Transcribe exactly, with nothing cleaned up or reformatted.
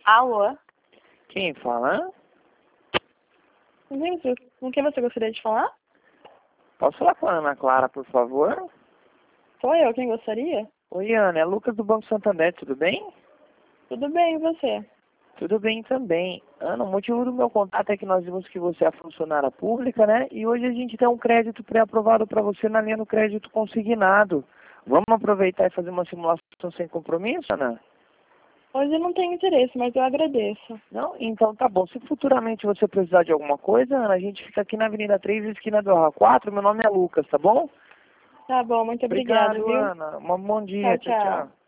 Alô? Quem fala? Gente, com quem você gostaria de falar? Posso falar com a Ana Clara, por favor? Sou eu, quem gostaria? Oi, Ana, é Lucas do Banco Santander, tudo bem? Tudo bem, e você? Tudo bem também. Ana, o motivo do meu contato é que nós vimos que você é funcionária pública, né? E hoje a gente tem um crédito pré-aprovado para você na linha do crédito consignado. Vamos aproveitar e fazer uma simulação sem compromisso, Ana? Hoje eu não tenho interesse, mas eu agradeço. Não? Então tá bom. Se futuramente você precisar de alguma coisa, Ana, a gente fica aqui na Avenida três, esquina do Arra quatro. Meu nome é Lucas, tá bom? Tá bom, muito obrigada, Obrigado, viu? Ana. Um bom dia. Tchau, Tchau, tchau. tchau.